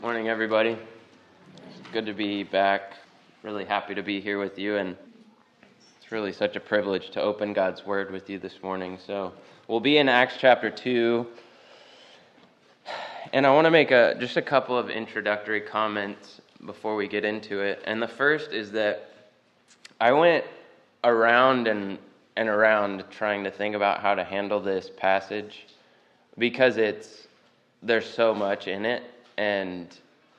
Morning, everybody. It's good to be back. Really happy to be here with you, and it's really such a privilege to open God's Word with you this morning. So we'll be in Acts chapter 2, and I want to make just a couple of introductory comments before we get into it. And the first is that I went around and around trying to think about how to handle this passage because there's so much in it, and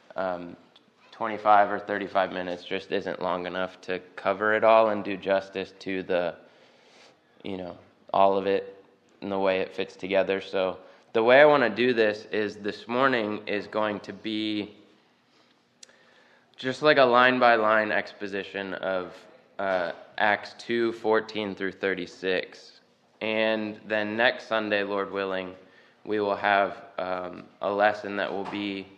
25 or 35 minutes just isn't long enough to cover it all and do justice to all of it and the way it fits together. So the way I want to do this morning is going to be just like a line-by-line exposition of Acts 2:14 through 36. And then next Sunday, Lord willing, we will have a lesson that will be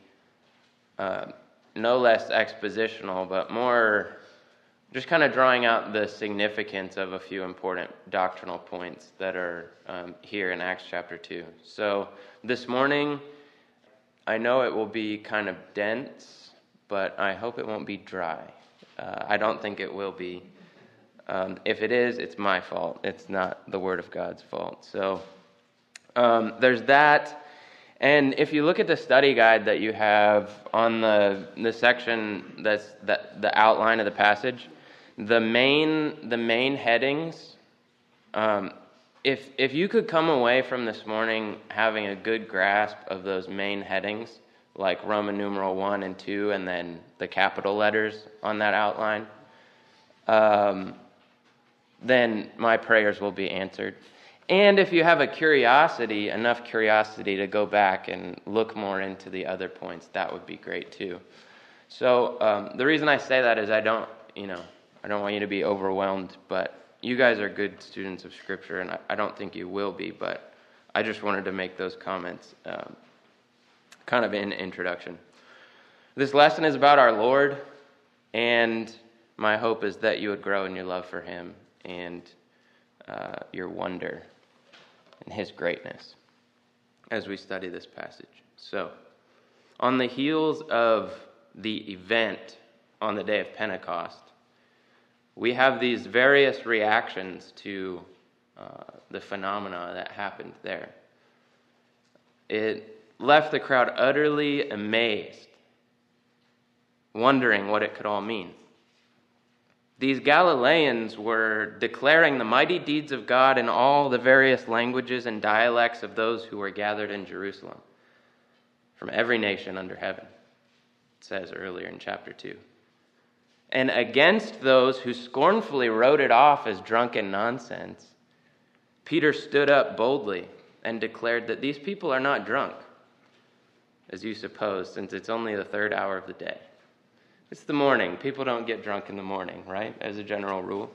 no less expositional, but more just kind of drawing out the significance of a few important doctrinal points that are here in Acts chapter 2. So this morning, I know it will be kind of dense, but I hope it won't be dry. I don't think it will be. If it is, it's my fault. It's not the Word of God's fault. So there's that. And if you look at the study guide that you have on the section that's the outline of the passage, the main headings, if you could come away from this morning having a good grasp of those main headings, like Roman numeral 1 and 2, and then the capital letters on that outline, then my prayers will be answered. And if you have enough curiosity to go back and look more into the other points, that would be great too. So the reason I say that is I don't want you to be overwhelmed, but you guys are good students of Scripture, and I don't think you will be, but I just wanted to make those comments kind of in introduction. This lesson is about our Lord, and my hope is that you would grow in your love for Him and your wonder and His greatness as we study this passage. So, on the heels of the event on the day of Pentecost, we have these various reactions to the phenomena that happened there. It left the crowd utterly amazed, wondering what it could all mean. These Galileans were declaring the mighty deeds of God in all the various languages and dialects of those who were gathered in Jerusalem, from every nation under heaven, it says earlier in chapter 2. And against those who scornfully wrote it off as drunken nonsense, Peter stood up boldly and declared that these people are not drunk, as you suppose, since it's only the third hour of the day. It's the morning. People don't get drunk in the morning, right, as a general rule.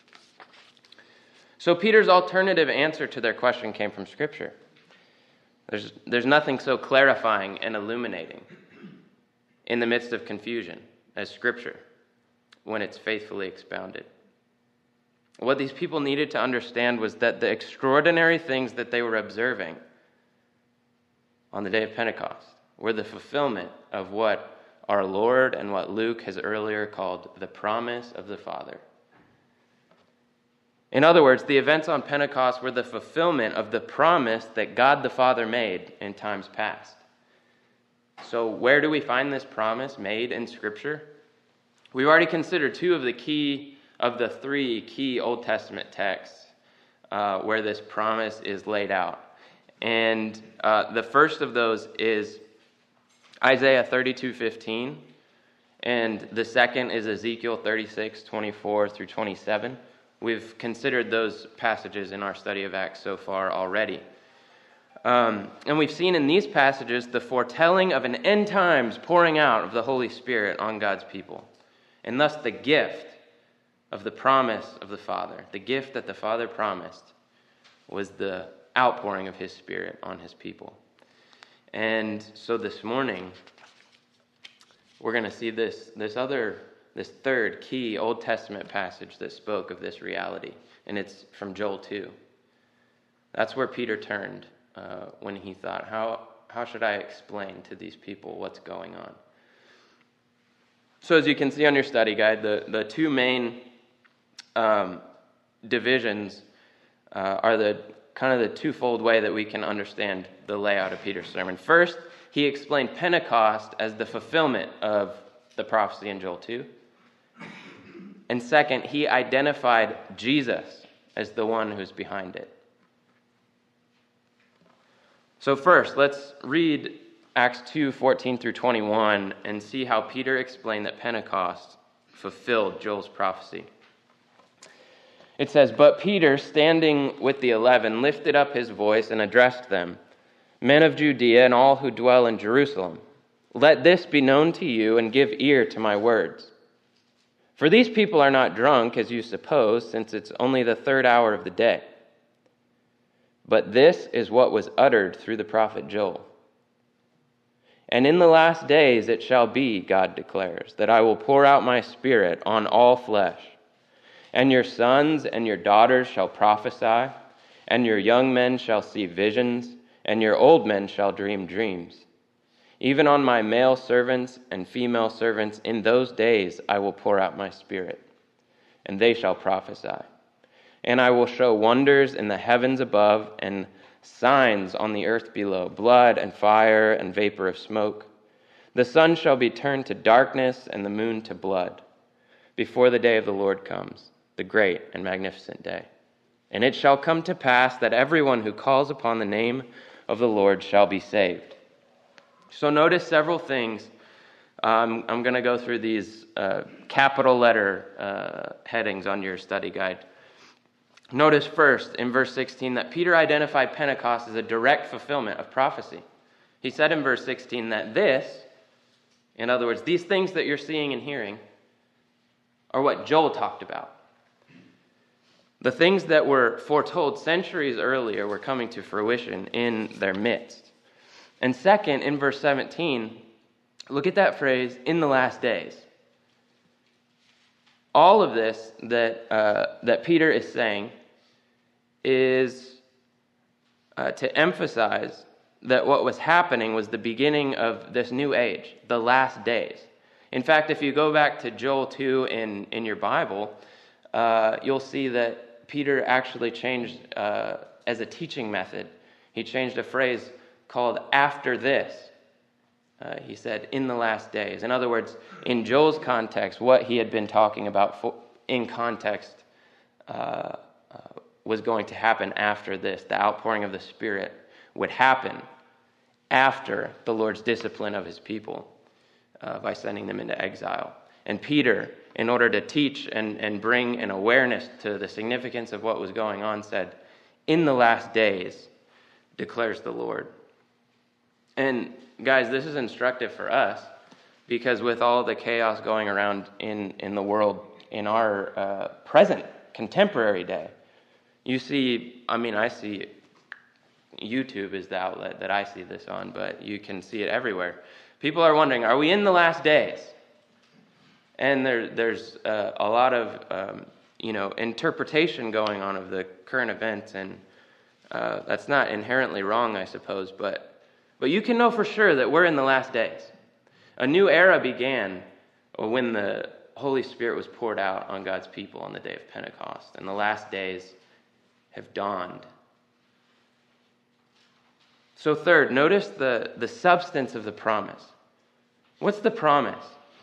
So Peter's alternative answer to their question came from Scripture. There's nothing so clarifying and illuminating in the midst of confusion as Scripture when it's faithfully expounded. What these people needed to understand was that the extraordinary things that they were observing on the day of Pentecost were the fulfillment of what our Lord and what Luke has earlier called the promise of the Father. In other words, the events on Pentecost were the fulfillment of the promise that God the Father made in times past. So where do we find this promise made in Scripture? We've already considered two of the three key Old Testament texts where this promise is laid out. And the first of those is Isaiah 32:15, and the second is Ezekiel 36:24 through 27. We've considered those passages in our study of Acts so far already. And we've seen in these passages the foretelling of an end times pouring out of the Holy Spirit on God's people, and thus the gift of the promise of the Father. The gift that the Father promised was the outpouring of His Spirit on His people. And so this morning, we're going to see this third key Old Testament passage that spoke of this reality, and it's from Joel 2. That's where Peter turned when he thought, should I explain to these people what's going on? So as you can see on your study guide, the two main divisions are the kind of the twofold way that we can understand the layout of Peter's sermon. First, he explained Pentecost as the fulfillment of the prophecy in Joel 2. And second, he identified Jesus as the one who's behind it. So first, let's read Acts 2:14 through 21 and see how Peter explained that Pentecost fulfilled Joel's prophecy. It says, "But Peter, standing with the 11, lifted up his voice and addressed them, 'Men of Judea and all who dwell in Jerusalem, let this be known to you and give ear to my words. For these people are not drunk, as you suppose, since it's only the third hour of the day. But this is what was uttered through the prophet Joel. And in the last days it shall be, God declares, that I will pour out my Spirit on all flesh. And your sons and your daughters shall prophesy, and your young men shall see visions, and your old men shall dream dreams. Even on my male servants and female servants in those days I will pour out my Spirit, and they shall prophesy. And I will show wonders in the heavens above and signs on the earth below, blood and fire and vapor of smoke. The sun shall be turned to darkness and the moon to blood, before the day of the Lord comes, the great and magnificent day. And it shall come to pass that everyone who calls upon the name of the Lord shall be saved.'" So notice several things. I'm going to go through these capital letter headings on your study guide. Notice first in verse 16 that Peter identified Pentecost as a direct fulfillment of prophecy. He said in verse 16 that this, in other words, these things that you're seeing and hearing, are what Joel talked about. The things that were foretold centuries earlier were coming to fruition in their midst. And second, in verse 17, look at that phrase, "in the last days." All of this that Peter is saying is to emphasize that what was happening was the beginning of this new age, the last days. In fact, if you go back to Joel 2 in your Bible, you'll see that Peter actually changed, as a teaching method, he changed a phrase called "after this." He said, "in the last days." In other words, in Joel's context, what he had been talking about in context was going to happen after this. The outpouring of the Spirit would happen after the Lord's discipline of his people by sending them into exile. And Peter, in order to teach and bring an awareness to the significance of what was going on, said, "in the last days, declares the Lord." And guys, this is instructive for us because with all the chaos going around in the world in our present contemporary day, I see YouTube is the outlet that I see this on, but you can see it everywhere. People are wondering, are we in the last days? And there's a lot of interpretation going on of the current events, and that's not inherently wrong, I suppose, but you can know for sure that we're in the last days. A new era began when the Holy Spirit was poured out on God's people on the day of Pentecost, and the last days have dawned. So third, notice the substance of the promise. What's the promise?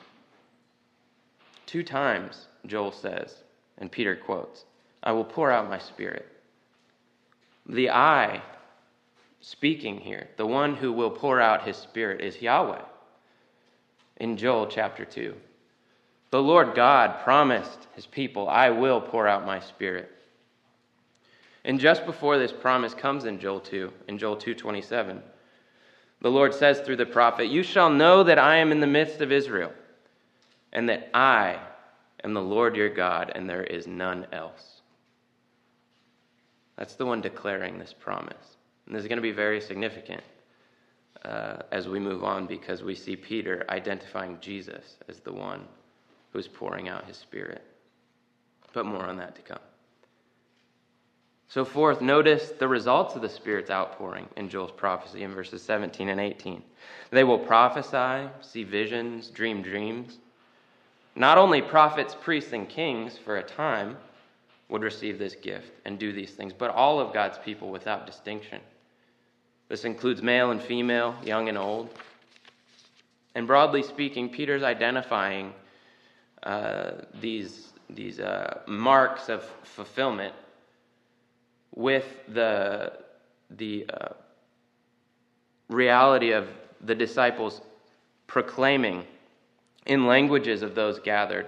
2 times, Joel says, and Peter quotes, "I will pour out my Spirit." The I speaking here, the one who will pour out his Spirit, is Yahweh. In Joel chapter 2, the Lord God promised his people, "I will pour out my Spirit." And just before this promise comes in Joel 2:27, the Lord says through the prophet, "You shall know that I am in the midst of Israel, and that I am the Lord your God, and there is none else." That's the one declaring this promise. And this is going to be very significant as we move on, because we see Peter identifying Jesus as the one who's pouring out his Spirit. But more on that to come. So fourth, notice the results of the Spirit's outpouring in Joel's prophecy in verses 17 and 18. They will prophesy, see visions, dream dreams. Not only prophets, priests, and kings for a time would receive this gift and do these things, but all of God's people without distinction. This includes male and female, young and old. And broadly speaking, Peter's identifying these marks of fulfillment with the reality of the disciples proclaiming in languages of those gathered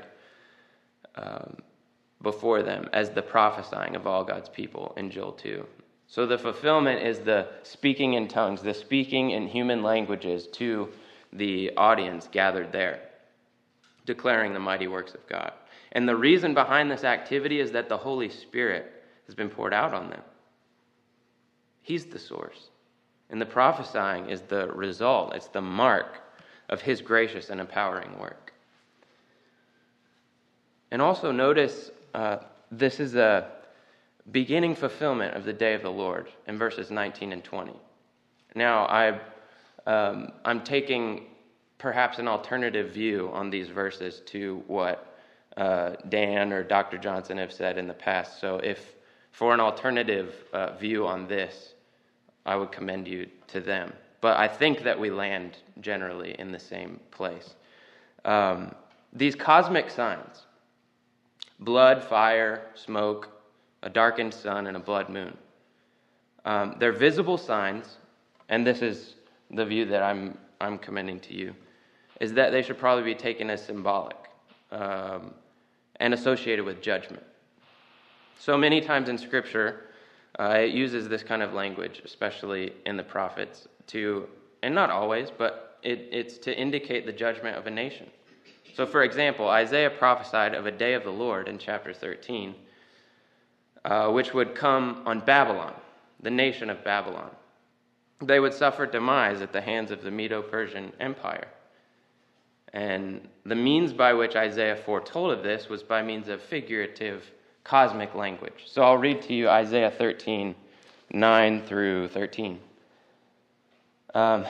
before them as the prophesying of all God's people in Joel 2. So the fulfillment is the speaking in tongues, the speaking in human languages to the audience gathered there, declaring the mighty works of God. And the reason behind this activity is that the Holy Spirit has been poured out on them. He's the source. And the prophesying is the result. It's the mark of his gracious and empowering work. And also notice this is a beginning fulfillment of the day of the Lord in verses 19 and 20. Now, I'm taking perhaps an alternative view on these verses to what Dan or Dr. Johnson have said in the past. So if for an alternative view on this, I would commend you to them. But I think that we land generally in the same place. These cosmic signs, blood, fire, smoke, a darkened sun, and a blood moon, they're visible signs, and this is the view that I'm commending to you, is that they should probably be taken as symbolic and associated with judgment. So many times in Scripture, it uses this kind of language, especially in the prophets, and not always, but it's to indicate the judgment of a nation. So, for example, Isaiah prophesied of a day of the Lord in chapter 13, which would come on Babylon, the nation of Babylon. They would suffer demise at the hands of the Medo-Persian Empire. And the means by which Isaiah foretold of this was by means of figurative cosmic language. So I'll read to you Isaiah 13, 9 through 13. It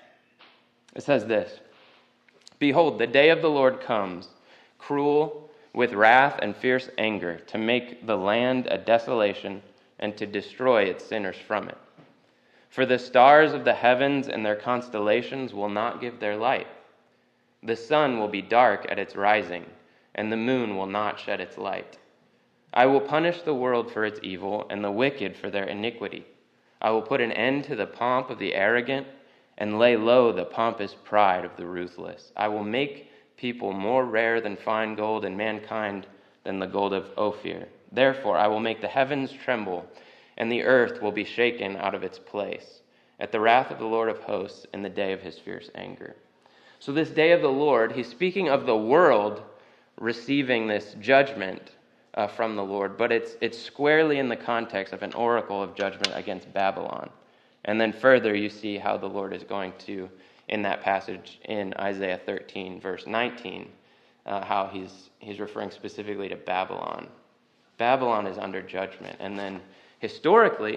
says this: "Behold, the day of the Lord comes, cruel, with wrath and fierce anger, to make the land a desolation and to destroy its sinners from it. For the stars of the heavens and their constellations will not give their light. The sun will be dark at its rising, and the moon will not shed its light. I will punish the world for its evil and the wicked for their iniquity. I will put an end to the pomp of the arrogant and lay low the pompous pride of the ruthless. I will make people more rare than fine gold and mankind than the gold of Ophir. Therefore, I will make the heavens tremble, and the earth will be shaken out of its place at the wrath of the Lord of hosts in the day of his fierce anger." So this day of the Lord, he's speaking of the world receiving this judgment from the Lord, but it's squarely in the context of an oracle of judgment against Babylon. And then further, you see how the Lord is going to, in that passage in Isaiah 13, verse 19, how he's referring specifically to Babylon. Babylon is under judgment. And then historically,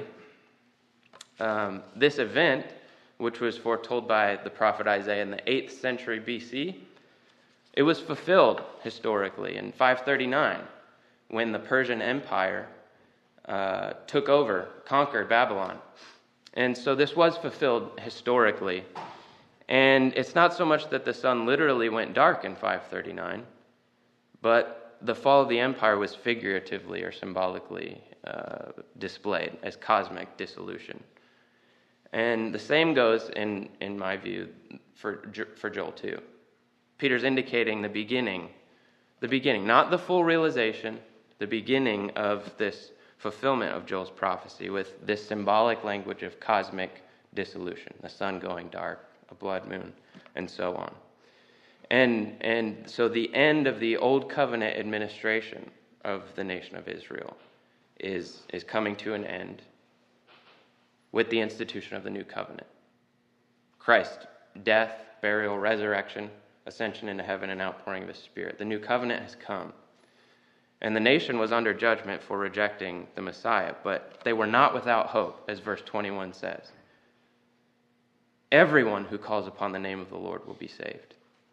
this event, which was foretold by the prophet Isaiah in the 8th century BC, it was fulfilled historically in 539 when the Persian Empire took over, conquered Babylon. And so this was fulfilled historically. And it's not so much that the sun literally went dark in 539, but the fall of the empire was figuratively or symbolically displayed as cosmic dissolution. And the same goes, in my view, for Joel 2. Peter's indicating the beginning, not the full realization, the beginning of this fulfillment of Joel's prophecy with this symbolic language of cosmic dissolution, the sun going dark, a blood moon, and so on. And so the end of the old covenant administration of the nation of Israel is coming to an end with the institution of the new covenant. Christ, death, burial, resurrection, ascension into heaven, and outpouring of his Spirit. The new covenant has come. And the nation was under judgment for rejecting the Messiah, but they were not without hope, as verse 21 says. Everyone who calls upon the name of the Lord will be saved.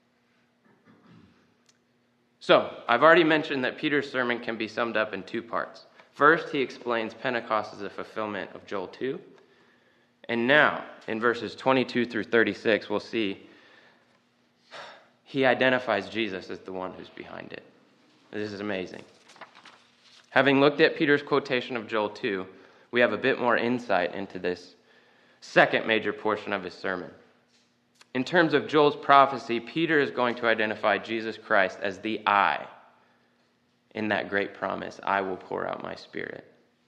So, I've already mentioned that Peter's sermon can be summed up in two parts. First, he explains Pentecost as a fulfillment of Joel 2. And now, in verses 22 through 36, we'll see he identifies Jesus as the one who's behind it. This is amazing. Having looked at Peter's quotation of Joel 2, we have a bit more insight into this second major portion of his sermon. In terms of Joel's prophecy, Peter is going to identify Jesus Christ as the I in that great promise, I will pour out my Spirit.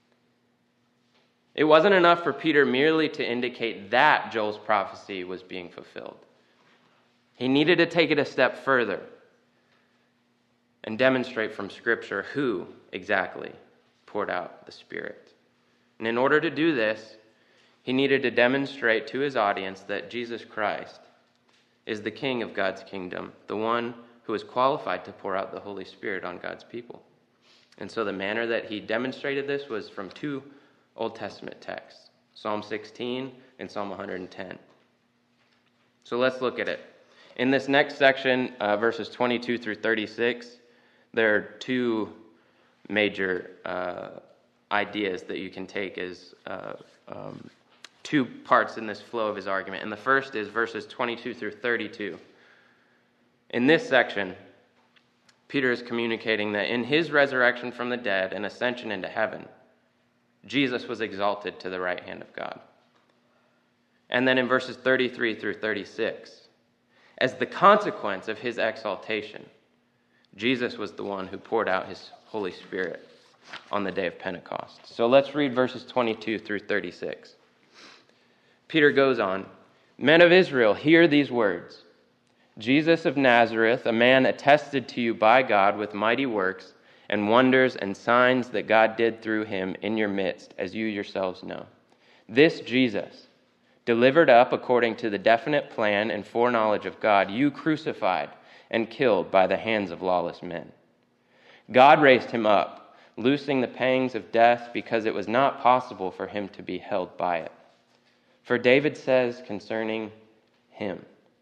It wasn't enough for Peter merely to indicate that Joel's prophecy was being fulfilled. He needed to take it a step further and demonstrate from Scripture who exactly poured out the Spirit. And in order to do this, he needed to demonstrate to his audience that Jesus Christ is the King of God's kingdom, the one who is qualified to pour out the Holy Spirit on God's people. And so the manner that he demonstrated this was from two Old Testament texts, Psalm 16 and Psalm 110. So let's look at it. In this next section, verses 22 through 36, there are two major ideas that you can take as two parts in this flow of his argument. And the first is verses 22 through 32. In this section, Peter is communicating that in his resurrection from the dead and ascension into heaven, Jesus was exalted to the right hand of God. And then in verses 33 through 36, as the consequence of his exaltation, Jesus was the one who poured out his Holy Spirit on the day of Pentecost. So let's read verses 22 through 36. Peter goes on, Men of Israel, hear these words. Jesus of Nazareth, a man attested to you by God with mighty works and wonders and signs that God did through him in your midst, as you yourselves know. This Jesus, delivered up according to the definite plan and foreknowledge of God, you crucified and killed by the hands of lawless men. God raised him up, loosing the pangs of death, because it was not possible for him to be held by it. For David says concerning him,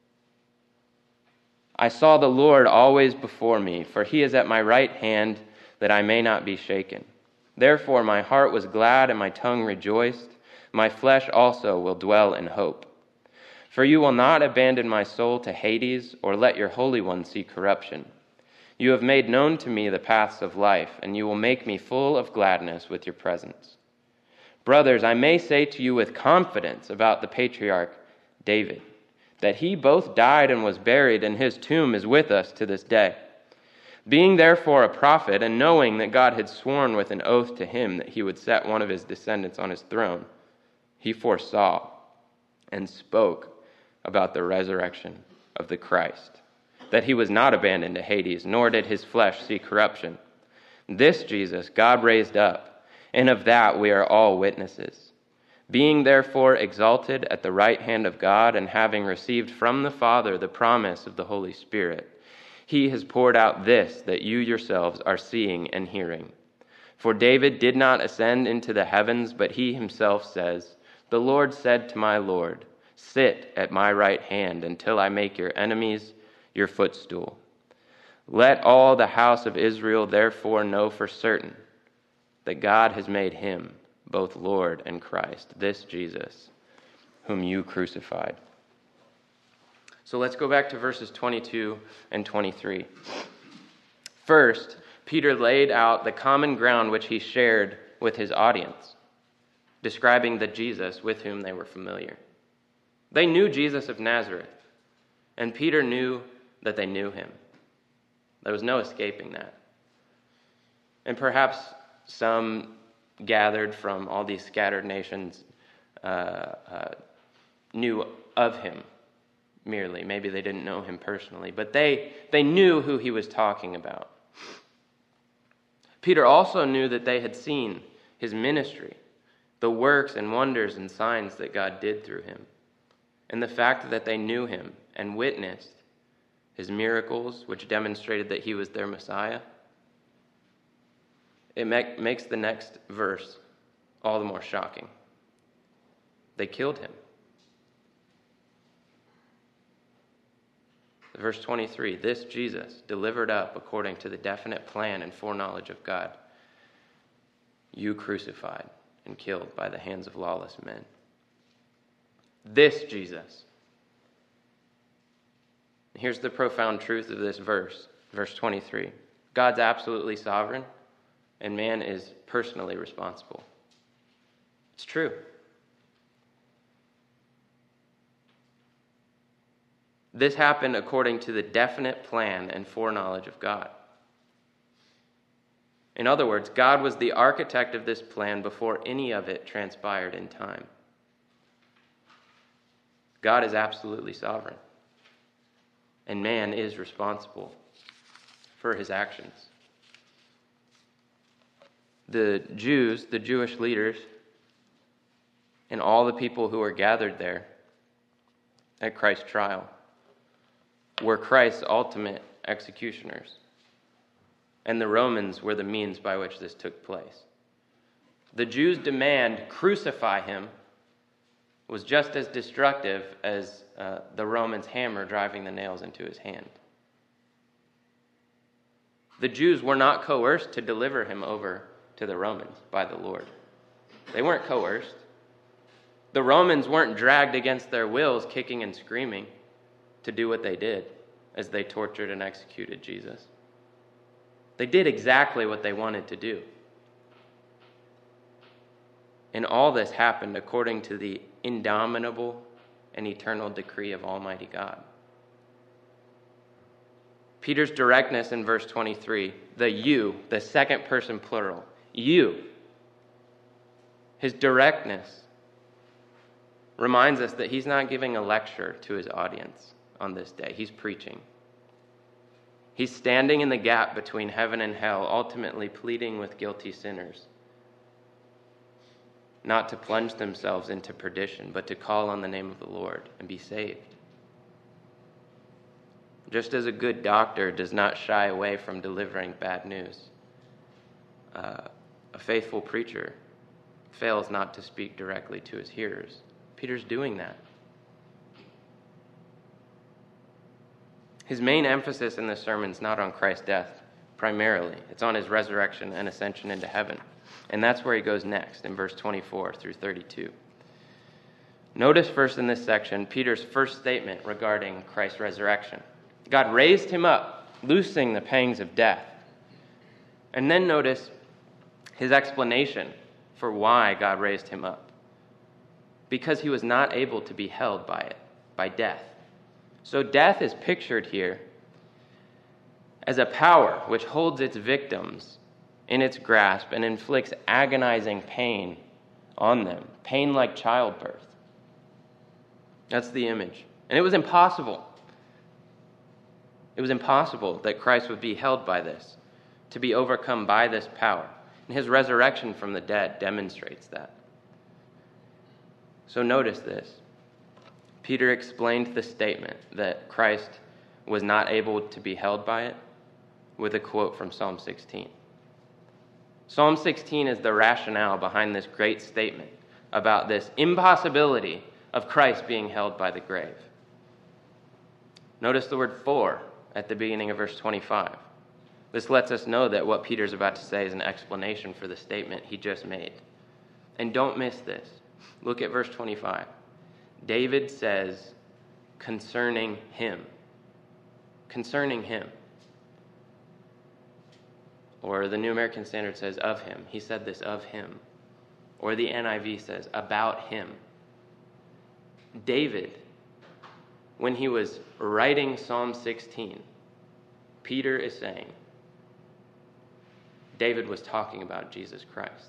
I saw the Lord always before me, for he is at my right hand, that I may not be shaken. Therefore my heart was glad and my tongue rejoiced. My flesh also will dwell in hope. For you will not abandon my soul to Hades, or let your Holy One see corruption. You have made known to me the paths of life, and you will make me full of gladness with your presence. Brothers, I may say to you with confidence about the patriarch David, that he both died and was buried, and his tomb is with us to this day. Being therefore a prophet, and knowing that God had sworn with an oath to him that he would set one of his descendants on his throne, he foresaw and spoke about the resurrection of the Christ, that he was not abandoned to Hades, nor did his flesh see corruption. This Jesus God raised up, and of that we are all witnesses. Being therefore exalted at the right hand of God, and having received from the Father the promise of the Holy Spirit, he has poured out this that you yourselves are seeing and hearing. For David did not ascend into the heavens, but he himself says, The Lord said to my Lord, Sit at my right hand until I make your enemies your footstool. Let all the house of Israel therefore know for certain that God has made him both Lord and Christ, this Jesus, whom you crucified. So let's go back to verses 22 and 23. First, Peter laid out the common ground which he shared with his audience, describing the Jesus with whom they were familiar. They knew Jesus of Nazareth, and Peter knew that they knew him. There was no escaping that. And perhaps some gathered from all these scattered nations knew of him merely. Maybe they didn't know him personally, but they knew who he was talking about. Peter also knew that they had seen his ministry, the works and wonders and signs that God did through him, and the fact that they knew him and witnessed his miracles, which demonstrated that he was their Messiah, it makes the next verse all the more shocking. They killed him. Verse 23, this Jesus, delivered up according to the definite plan and foreknowledge of God, you crucified and killed by the hands of lawless men. This Jesus. Here's the profound truth of this verse, verse 23. God's absolutely sovereign, and man is personally responsible. It's true. This happened according to the definite plan and foreknowledge of God. In other words, God was the architect of this plan before any of it transpired in time. God is absolutely sovereign, and man is responsible for his actions. The Jews, the Jewish leaders, and all the people who were gathered there at Christ's trial were Christ's ultimate executioners, and the Romans were the means by which this took place. The Jews' demand, crucify him, was just as destructive as the Romans' hammer driving the nails into his hand. The Jews were not coerced to deliver him over to the Romans by the Lord. They weren't coerced. The Romans weren't dragged against their wills, kicking and screaming, to do what they did as they tortured and executed Jesus. They did exactly what they wanted to do. And all this happened according to the indomitable and eternal decree of Almighty God. Peter's directness in verse 23, the you, the second person plural, you, his directness reminds us that he's not giving a lecture to his audience on this day. He's preaching. He's standing in the gap between heaven and hell, ultimately pleading with guilty sinners, not to plunge themselves into perdition, but to call on the name of the Lord and be saved. Just as a good doctor does not shy away from delivering bad news, a faithful preacher fails not to speak directly to his hearers. Peter's doing that. His main emphasis in this sermon is not on Christ's death, primarily. It's on his resurrection and ascension into heaven. And that's where he goes next, in verse 24 through 32. Notice first in this section, Peter's first statement regarding Christ's resurrection. God raised him up, loosing the pangs of death. And then notice his explanation for why God raised him up. Because he was not able to be held by it, by death. So death is pictured here as a power which holds its victims in its grasp and inflicts agonizing pain on them, pain like childbirth. That's the image. And it was impossible. It was impossible that Christ would be held by this, to be overcome by this power. And his resurrection from the dead demonstrates that. So notice this. Peter explained the statement that Christ was not able to be held by it with a quote from Psalm 16. Psalm 16 is the rationale behind this great statement about this impossibility of Christ being held by the grave. Notice the word for at the beginning of verse 25. This lets us know that what Peter's about to say is an explanation for the statement he just made. And don't miss this. Look at verse 25. David says, concerning him. Concerning him. Or the New American Standard says, of him. He said this of him. Or the NIV says, about him. David, when he was writing Psalm 16, Peter is saying, David was talking about Jesus Christ.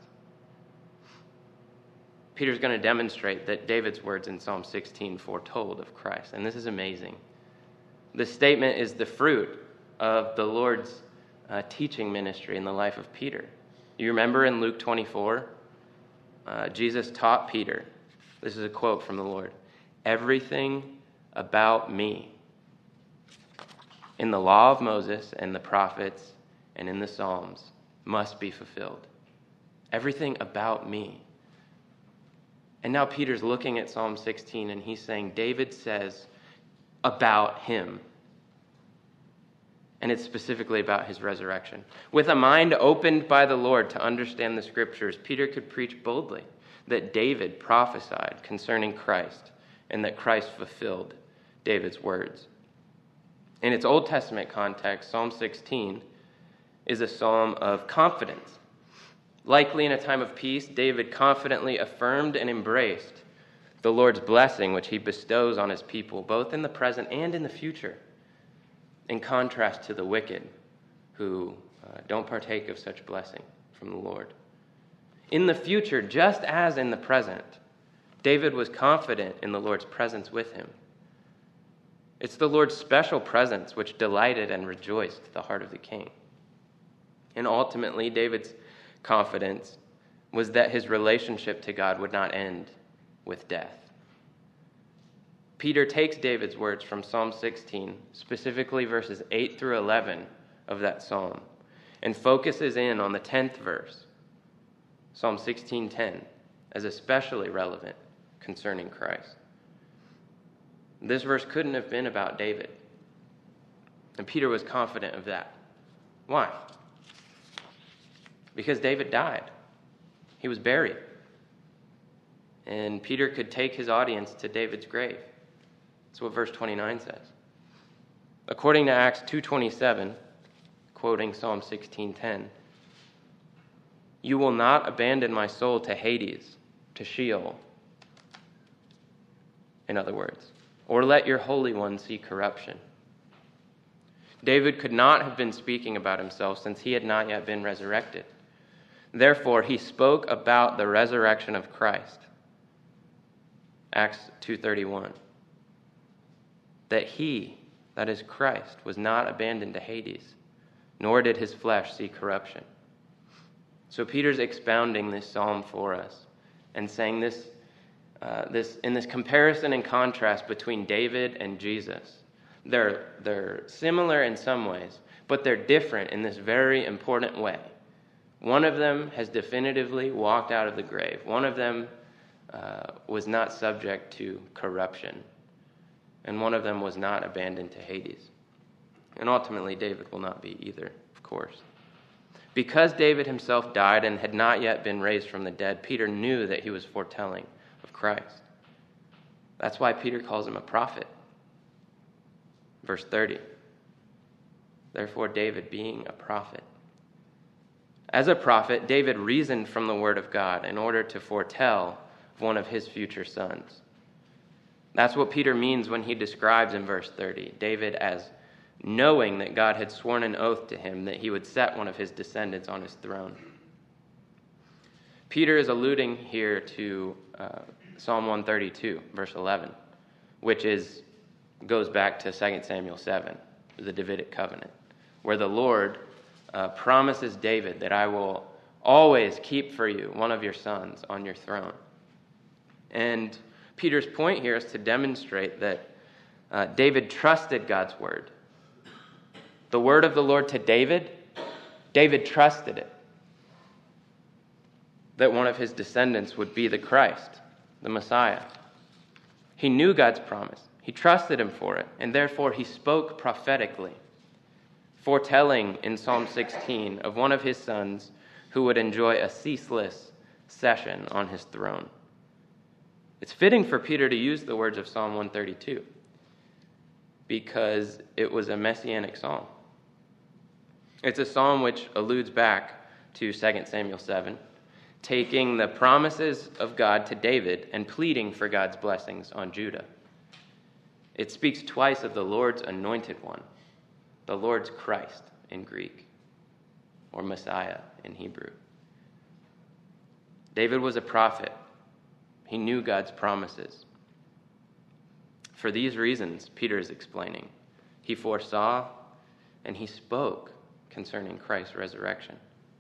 Peter's going to demonstrate that David's words in Psalm 16 foretold of Christ. And this is amazing. This statement is the fruit of the Lord's teaching ministry in the life of Peter. You remember in Luke 24, Jesus taught Peter. This is a quote from the Lord. Everything about me in the law of Moses and the prophets and in the Psalms must be fulfilled. Everything about me. And now Peter's looking at Psalm 16 and he's saying, David says about him. And it's specifically about his resurrection. With a mind opened by the Lord to understand the scriptures, Peter could preach boldly that David prophesied concerning Christ and that Christ fulfilled David's words. In its Old Testament context, Psalm 16 is a psalm of confidence. Likely in a time of peace, David confidently affirmed and embraced the Lord's blessing which he bestows on his people, both in the present and in the future, in contrast to the wicked who don't partake of such blessing from the Lord. In the future, just as in the present, David was confident in the Lord's presence with him. It's the Lord's special presence which delighted and rejoiced the heart of the king. And ultimately, David's confidence was that his relationship to God would not end with death. Peter takes David's words from Psalm 16, specifically verses 8 through 11 of that psalm, and focuses in on the 10th verse, Psalm 16:10, as especially relevant concerning Christ. This verse couldn't have been about David, and Peter was confident of that. Why? Because David died. He was buried. And Peter could take his audience to David's grave. That's what verse 29 says. According to Acts 2:27, quoting Psalm 16:10, "You will not abandon my soul to Hades, to Sheol," in other words, "or let your Holy One see corruption." David could not have been speaking about himself since he had not yet been resurrected. Therefore, he spoke about the resurrection of Christ. Acts 2:31. That he, that is Christ, was not abandoned to Hades, nor did his flesh see corruption. So Peter's expounding this psalm for us and saying this in this comparison and contrast between David and Jesus. They're similar in some ways, but they're different in this very important way. One of them has definitively walked out of the grave. One of them was not subject to corruption. And one of them was not abandoned to Hades. And ultimately, David will not be either, of course. Because David himself died and had not yet been raised from the dead, Peter knew that he was foretelling of Christ. That's why Peter calls him a prophet. Verse 30. Therefore, David being a prophet. As a prophet, David reasoned from the word of God in order to foretell of one of his future sons. That's what Peter means when he describes in verse 30 David as knowing that God had sworn an oath to him that he would set one of his descendants on his throne. Peter is alluding here to Psalm 132, verse 11, which goes back to 2 Samuel 7, the Davidic covenant, where the Lord promises David that I will always keep for you one of your sons on your throne. And Peter's point here is to demonstrate that David trusted God's word. The word of the Lord to David, David trusted it. That one of his descendants would be the Christ, the Messiah. He knew God's promise. He trusted him for it, and therefore he spoke prophetically, foretelling in Psalm 16 of one of his sons who would enjoy a ceaseless session on his throne. It's fitting for Peter to use the words of Psalm 132 because it was a messianic psalm. It's a psalm which alludes back to 2 Samuel 7, taking the promises of God to David and pleading for God's blessings on Judah. It speaks twice of the Lord's anointed one, the Lord's Christ in Greek, or Messiah in Hebrew. David was a prophet. He knew God's promises. For these reasons, Peter is explaining, he foresaw and he spoke concerning Christ's resurrection.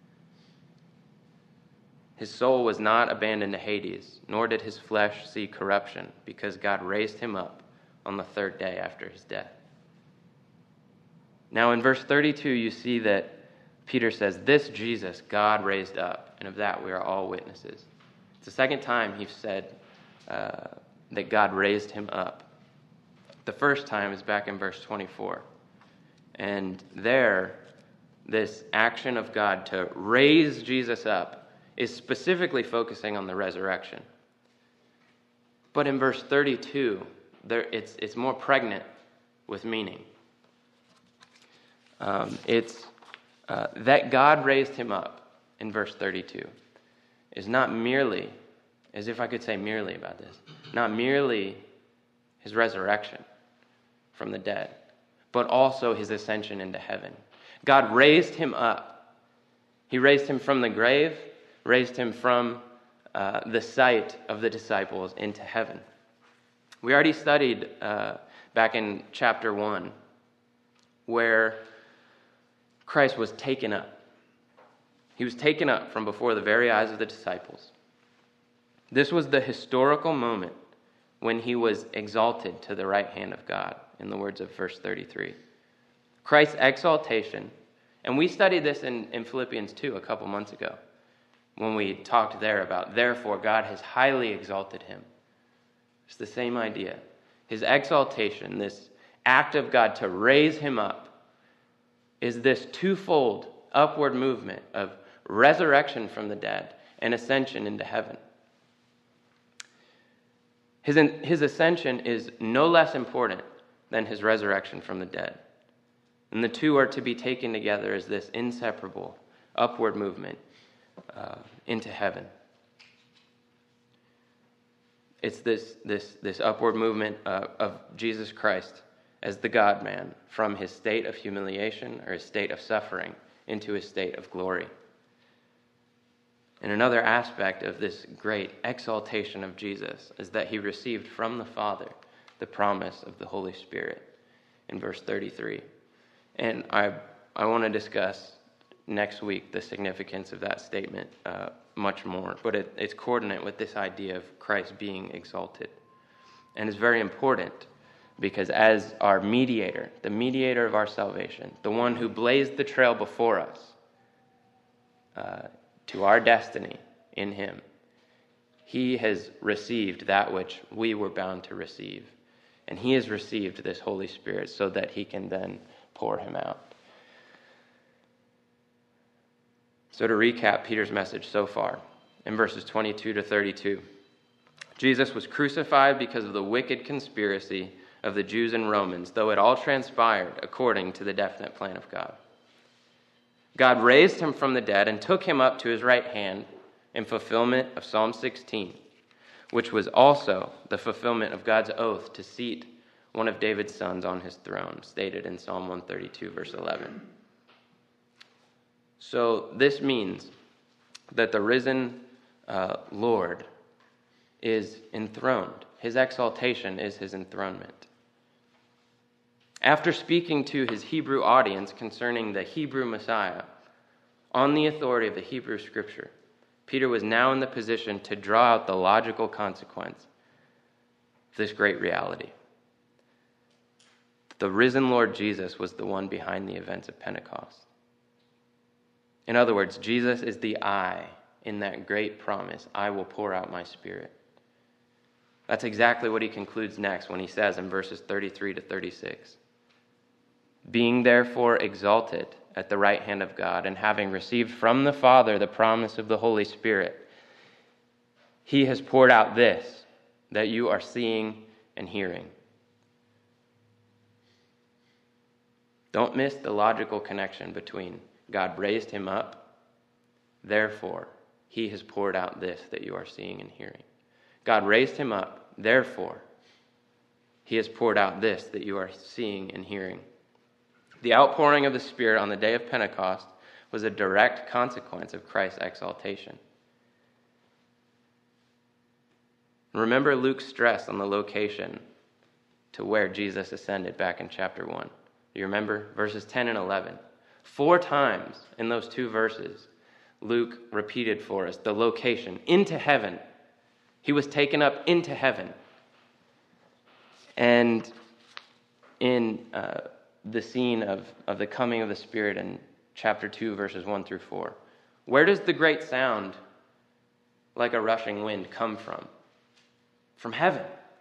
His soul was not abandoned to Hades, nor did his flesh see corruption, because God raised him up on the third day after his death. Now in verse 32, you see that Peter says, "This Jesus God raised up, and of that we are all witnesses." It's the second time he said that God raised him up. The first time is back in verse 24. And there, this action of God to raise Jesus up is specifically focusing on the resurrection. But in verse 32, it's more pregnant with meaning. It's that God raised him up in verse 32 is not merely, as if I could say merely about this, not merely his resurrection from the dead, but also his ascension into heaven. God raised him up. He raised him from the grave, raised him from the sight of the disciples into heaven. We already studied back in chapter 1 where Christ was taken up. He was taken up from before the very eyes of the disciples. This was the historical moment when he was exalted to the right hand of God, in the words of verse 33. Christ's exaltation, and we studied this in Philippians 2 a couple months ago, when we talked there about, therefore God has highly exalted him. It's the same idea. His exaltation, this act of God to raise him up, is this twofold upward movement of resurrection from the dead and ascension into heaven. His ascension is no less important than his resurrection from the dead. And the two are to be taken together as this inseparable upward movement into heaven. It's this upward movement of Jesus Christ as the God-man from his state of humiliation or his state of suffering into his state of glory. And another aspect of this great exaltation of Jesus is that he received from the Father the promise of the Holy Spirit in verse 33. And I want to discuss next week the significance of that statement much more, but it's coordinate with this idea of Christ being exalted. And it's very important because as our mediator, the mediator of our salvation, the one who blazed the trail before us to our destiny in him, he has received that which we were bound to receive. And he has received this Holy Spirit so that he can then pour him out. So to recap Peter's message so far, in verses 22 to 32, Jesus was crucified because of the wicked conspiracy of the Jews and Romans, though it all transpired according to the definite plan of God. God raised him from the dead and took him up to his right hand in fulfillment of Psalm 16, which was also the fulfillment of God's oath to seat one of David's sons on his throne, stated in Psalm 132, verse 11. So this means that the risen Lord is enthroned. His exaltation is his enthronement. After speaking to his Hebrew audience concerning the Hebrew Messiah, on the authority of the Hebrew Scripture, Peter was now in the position to draw out the logical consequence of this great reality. The risen Lord Jesus was the one behind the events of Pentecost. In other words, Jesus is the I in that great promise, I will pour out my Spirit. That's exactly what he concludes next when he says in verses 33 to 36. Being therefore exalted at the right hand of God, and having received from the Father the promise of the Holy Spirit, he has poured out this that you are seeing and hearing. Don't miss the logical connection between God raised him up, therefore he has poured out this that you are seeing and hearing. God raised him up, therefore he has poured out this that you are seeing and hearing. The outpouring of the Spirit on the day of Pentecost was a direct consequence of Christ's exaltation. Remember Luke's stress on the location to where Jesus ascended back in chapter 1. You remember verses 10 and 11. 4 times in those 2 verses, Luke repeated for us the location, into heaven. He was taken up into heaven. And in the scene of the coming of the Spirit chapter 2, verses 1 through 4. Where does the great sound like a rushing wind come from? From heaven.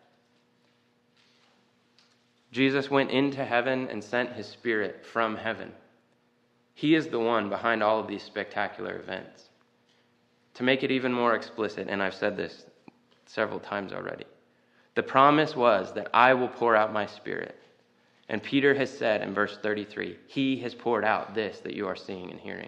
Jesus went into heaven and sent his Spirit from heaven. He is the one behind all of these spectacular events. To make it even more explicit, and I've said this several times already, the promise was that I will pour out my Spirit. And Peter has said in verse 33, he has poured out this that you are seeing and hearing.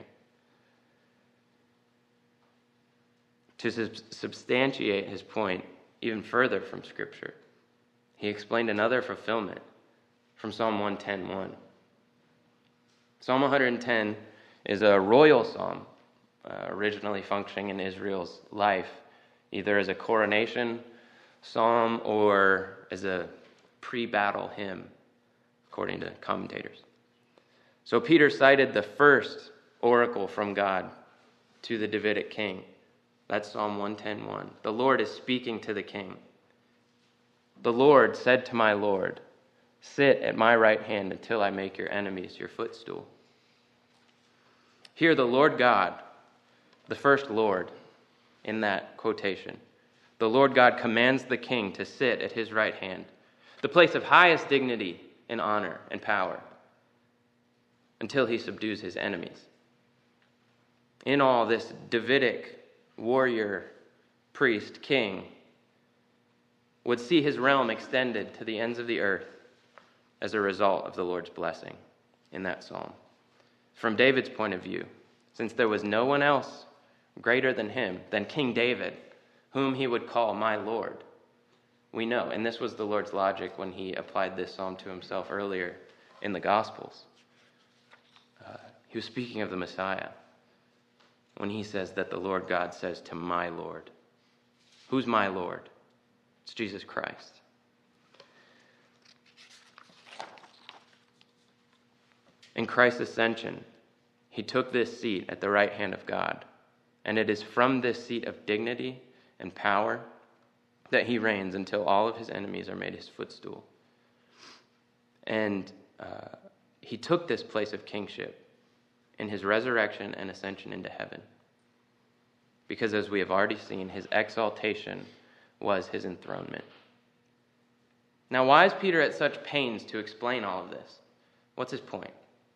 To substantiate his point even further from Scripture, he explained another fulfillment from Psalm 110:1. Psalm 110 is a royal psalm, originally functioning in Israel's life, either as a coronation psalm or as a pre-battle hymn, according to commentators. So Peter cited the first oracle from God to the Davidic king. That's Psalm 110:1. The Lord is speaking to the king. The Lord said to my Lord, sit at my right hand until I make your enemies your footstool. Here the Lord God, the first Lord in that quotation, the Lord God commands the king to sit at his right hand, the place of highest dignity and honor and power, until he subdues his enemies. In all, this Davidic warrior, priest, king would see his realm extended to the ends of the earth as a result of the Lord's blessing in that psalm. From David's point of view, since there was no one else greater than him, than King David, whom he would call my Lord, we know, and this was the Lord's logic when he applied this psalm to himself earlier in the Gospels. He was speaking of the Messiah when he says that the Lord God says to my Lord. Who's my Lord? It's Jesus Christ. In Christ's ascension, he took this seat at the right hand of God, and it is from this seat of dignity and power that he reigns until all of his enemies are made his footstool. And he took this place of kingship in his resurrection and ascension into heaven, because as we have already seen, his exaltation was his enthronement. Now, why is Peter at such pains to explain all of this? What's his point?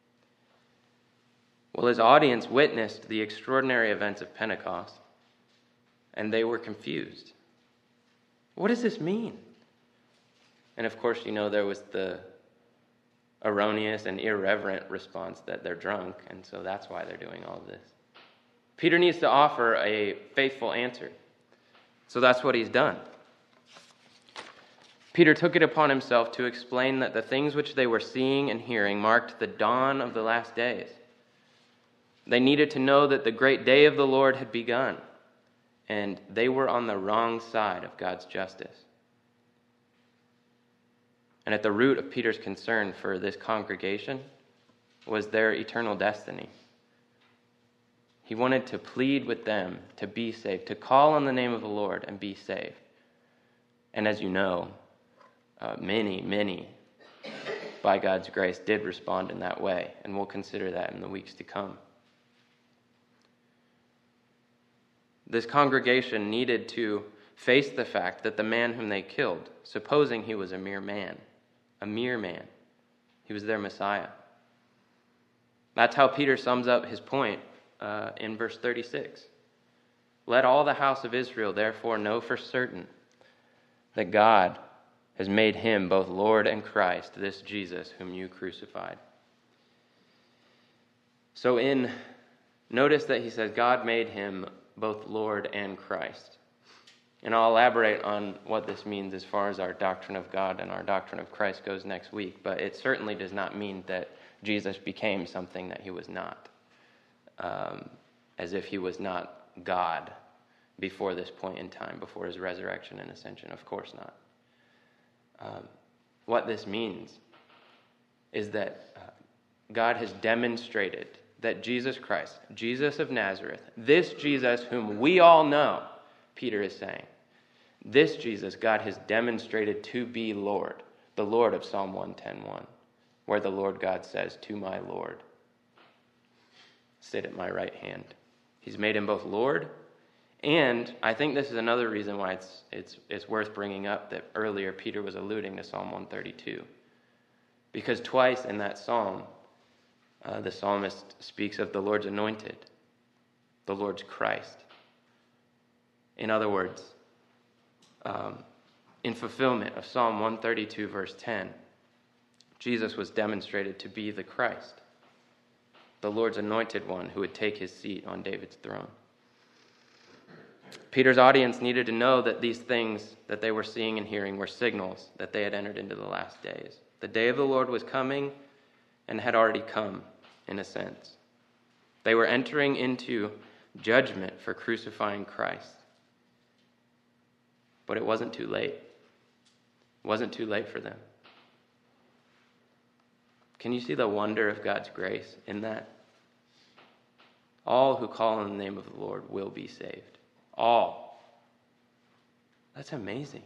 Well, his audience witnessed the extraordinary events of Pentecost, and they were confused. What does this mean? And of course, there was the erroneous and irreverent response that they're drunk, and so that's why they're doing all of this. Peter needs to offer a faithful answer. So that's what he's done. Peter took it upon himself to explain that the things which they were seeing and hearing marked the dawn of the last days. They needed to know that the great day of the Lord had begun, and they were on the wrong side of God's justice. And at the root of Peter's concern for this congregation was their eternal destiny. He wanted to plead with them to be saved, to call on the name of the Lord and be saved. And as you know, many, by God's grace, did respond in that way, and we'll consider that in the weeks to come. This congregation needed to face the fact that the man whom they killed, supposing he was a mere man, he was their Messiah. That's how Peter sums up his point in verse 36. Let all the house of Israel therefore know for certain that God has made him both Lord and Christ, this Jesus whom you crucified. So notice that he says God made him both Lord and Christ. And I'll elaborate on what this means as far as our doctrine of God and our doctrine of Christ goes next week, but it certainly does not mean that Jesus became something that he was not, as if he was not God before this point in time, before his resurrection and ascension. Of course not. What this means is that God has demonstrated that Jesus Christ, Jesus of Nazareth, this Jesus whom we all know, Peter is saying, this Jesus God has demonstrated to be Lord, the Lord of Psalm 110:1, where the Lord God says, to my Lord. sit at my right hand. He's made him both Lord, and I think this is another reason why it's worth bringing up that earlier Peter was alluding to Psalm 132. Because twice in that psalm, the psalmist speaks of the Lord's anointed, the Lord's Christ. In other words, in fulfillment of Psalm 132, verse 10, Jesus was demonstrated to be the Christ, the Lord's anointed one who would take his seat on David's throne. Peter's audience needed to know that these things that they were seeing and hearing were signals that they had entered into the last days. The day of the Lord was coming and had already come, in a sense. They were entering into judgment for crucifying Christ. But it wasn't too late. It wasn't too late for them. Can you see the wonder of God's grace in that? All who call on the name of the Lord will be saved. All. That's amazing.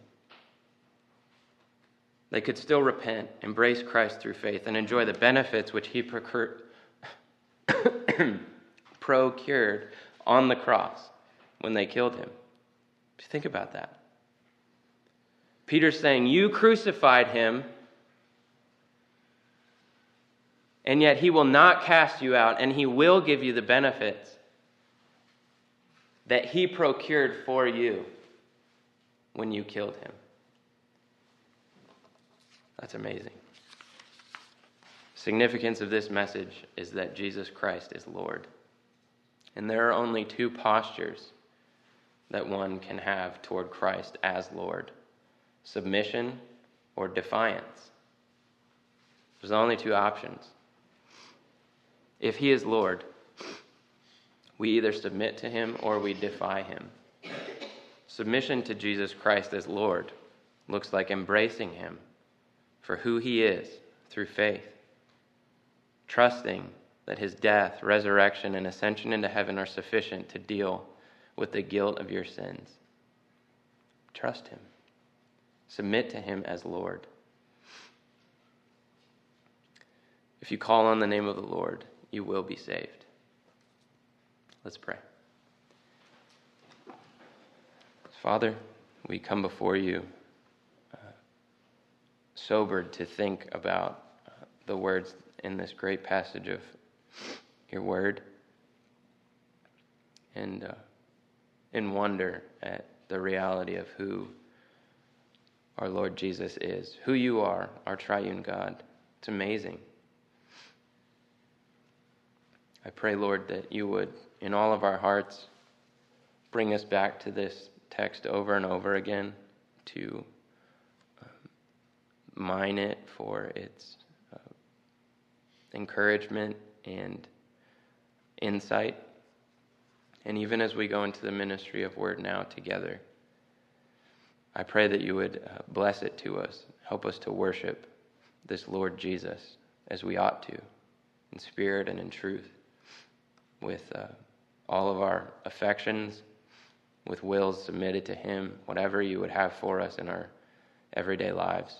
They could still repent, embrace Christ through faith, and enjoy the benefits which he procured on the cross when they killed him. Think about that. Peter's saying, you crucified him, and yet he will not cast you out, and he will give you the benefits that he procured for you when you killed him. That's amazing. Significance of this message is that Jesus Christ is Lord. And there are only two postures that one can have toward Christ as Lord: submission or defiance. There's only two options. If he is Lord, we either submit to him or we defy him. Submission to Jesus Christ as Lord looks like embracing him for who he is through faith, trusting that his death, resurrection, and ascension into heaven are sufficient to deal with the guilt of your sins. Trust him. Submit to him as Lord. If you call on the name of the Lord, you will be saved. Let's pray. Father, we come before you sobered to think about the words in this great passage of your word, and in wonder at the reality of who our Lord Jesus is, who you are, our triune God. It's amazing. I pray, Lord, that you would, in all of our hearts, bring us back to this text over and over again, to mine it for its encouragement and insight. And even as we go into the ministry of Word Now together, I pray that you would bless it to us, help us to worship this Lord Jesus as we ought to, in spirit and in truth, with all of our affections, with wills submitted to him, whatever you would have for us in our everyday lives.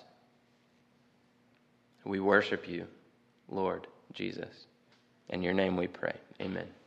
We worship you, Lord Jesus. In your name we pray. Amen.